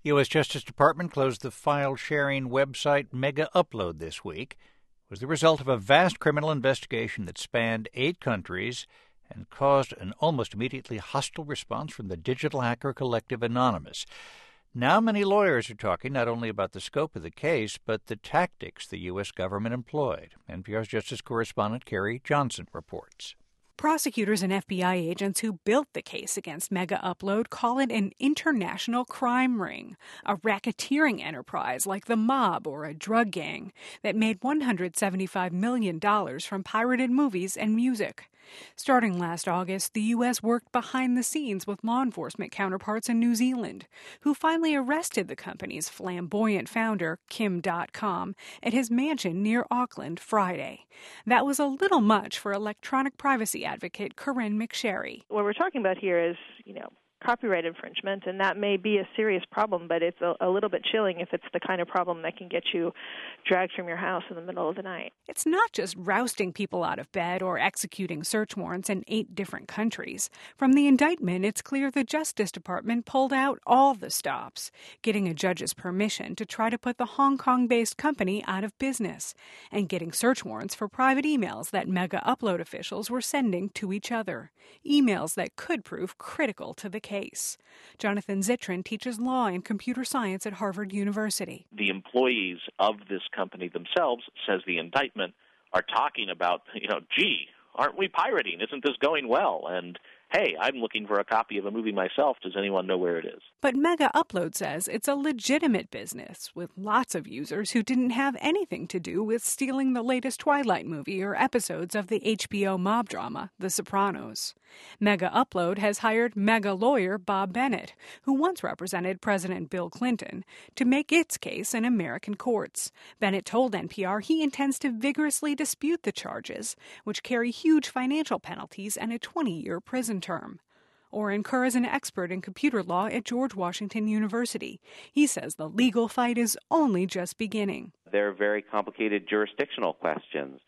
U.S. Justice Department closed the file-sharing website Mega Upload this week. It was the result of a vast criminal investigation that spanned 8 countries and caused an almost immediately hostile response from the digital hacker collective Anonymous. Now many lawyers are talking not only about the scope of the case, but the tactics the U.S. government employed. NPR's Justice correspondent Carrie Johnson reports. Prosecutors and FBI agents who built the case against Mega Upload call it an international crime ring, a racketeering enterprise like the mob or a drug gang that made $175 million from pirated movies and music. Starting last August, the U.S. worked behind the scenes with law enforcement counterparts in New Zealand, who finally arrested the company's flamboyant founder, Kim Dotcom, at his mansion near Auckland Friday. That was a little much for electronic privacy advocate Corinne McSherry. What we're talking about here is, copyright infringement, and that may be a serious problem, but it's a little bit chilling if it's the kind of problem that can get you dragged from your house in the middle of the night. It's not just rousting people out of bed or executing search warrants in 8 different countries. From the indictment, it's clear the Justice Department pulled out all the stops, getting a judge's permission to try to put the Hong Kong-based company out of business, and getting search warrants for private emails that Mega Upload officials were sending to each other, emails that could prove critical to the case. Jonathan Zittrain teaches law and computer science at Harvard University. The employees of this company themselves, says the indictment, are talking about, gee, aren't we pirating? Isn't this going well? And hey, I'm looking for a copy of a movie myself. Does anyone know where it is? But Mega Upload says it's a legitimate business with lots of users who didn't have anything to do with stealing the latest Twilight movie or episodes of the HBO mob drama, The Sopranos. Mega Upload has hired mega lawyer Bob Bennett, who once represented President Bill Clinton, to make its case in American courts. Bennett told NPR he intends to vigorously dispute the charges, which carry huge financial penalties and a 20-year prison term. Oren Kerr is an expert in computer law at George Washington University. He says the legal fight is only just beginning. There are very complicated jurisdictional questions.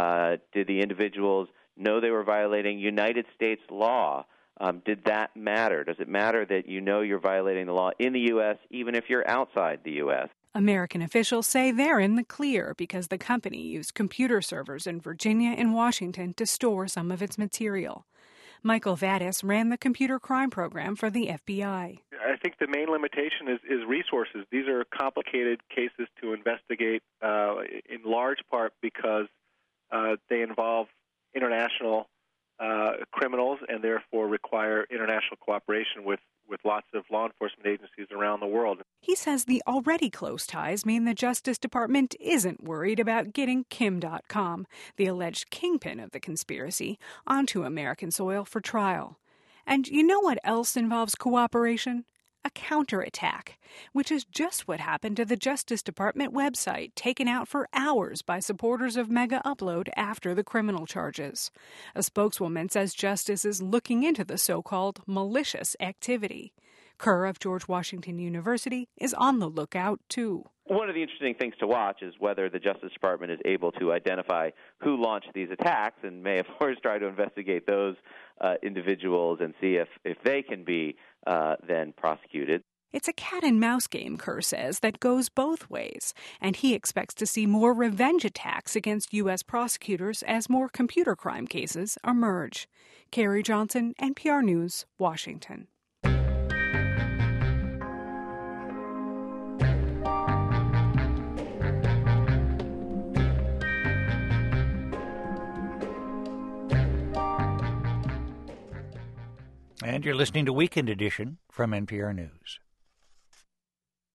Did the individuals know they were violating United States law? Did that matter? Does it matter that you're violating the law in the U.S. even if you're outside the U.S.? American officials say they're in the clear because the company used computer servers in Virginia and Washington to store some of its material. Michael Vadas ran the computer crime program for the FBI. I think the main limitation is resources. These are complicated cases to investigate in large part because they involve international criminals and therefore require international cooperation with lots of law enforcement agencies around the world. He says the already close ties mean the Justice Department isn't worried about getting Kim Dotcom, the alleged kingpin of the conspiracy, onto American soil for trial. And you know what else involves cooperation? A counterattack, which is just what happened to the Justice Department website taken out for hours by supporters of Mega Upload after the criminal charges. A spokeswoman says Justice is looking into the so-called malicious activity. Kerr of George Washington University is on the lookout, too. One of the interesting things to watch is whether the Justice Department is able to identify who launched these attacks and may, of course, try to investigate those individuals and see if they can be then prosecuted. It's a cat-and-mouse game, Kerr says, that goes both ways, and he expects to see more revenge attacks against U.S. prosecutors as more computer crime cases emerge. Carrie Johnson, NPR News, Washington. And you're listening to Weekend Edition from NPR News.